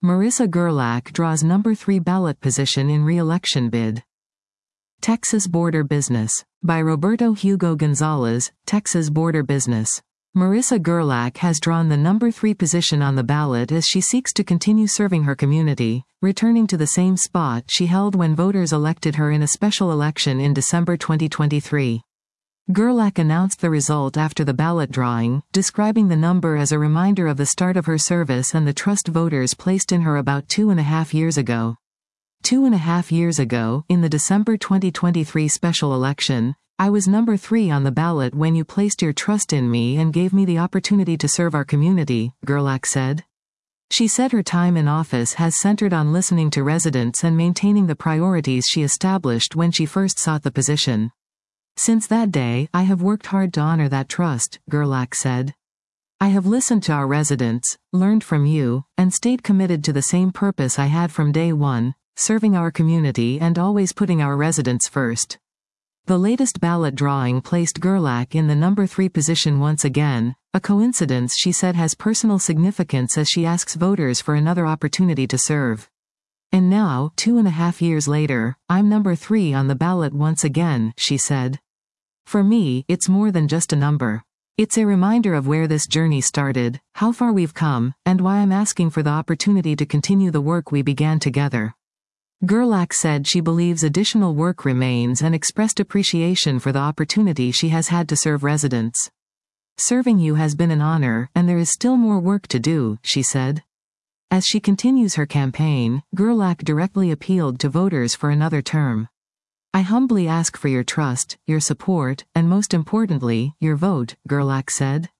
Marissa Gerlach draws number 3 ballot position in re-election bid. Texas Border Business. By Roberto Hugo Gonzalez, Texas Border Business. Marissa Gerlach has drawn the number 3 position on the ballot as she seeks to continue serving her community, returning to the same spot she held when voters elected her in a special election in December 2023. Gerlach announced the result after the ballot drawing, describing the number as a reminder of the start of her service and the trust voters placed in her about 2.5 years ago. 2.5 years ago, in the December 2023 special election, I was number 3 on the ballot when you placed your trust in me and gave me the opportunity to serve our community, Gerlach said. She said her time in office has centered on listening to residents and maintaining the priorities she established when she first sought the position. Since that day, I have worked hard to honor that trust, Gerlach said. I have listened to our residents, learned from you, and stayed committed to the same purpose I had from day one, serving our community and always putting our residents first. The latest ballot drawing placed Gerlach in the number 3 position once again, a coincidence she said has personal significance as she asks voters for another opportunity to serve. And now, 2.5 years later, I'm number 3 on the ballot once again, she said. For me, it's more than just a number. It's a reminder of where this journey started, how far we've come, and why I'm asking for the opportunity to continue the work we began together. Gerlach said she believes additional work remains and expressed appreciation for the opportunity she has had to serve residents. Serving you has been an honor, and there is still more work to do, she said. As she continues her campaign, Gerlach directly appealed to voters for another term. I humbly ask for your trust, your support, and most importantly, your vote, Gerlach said.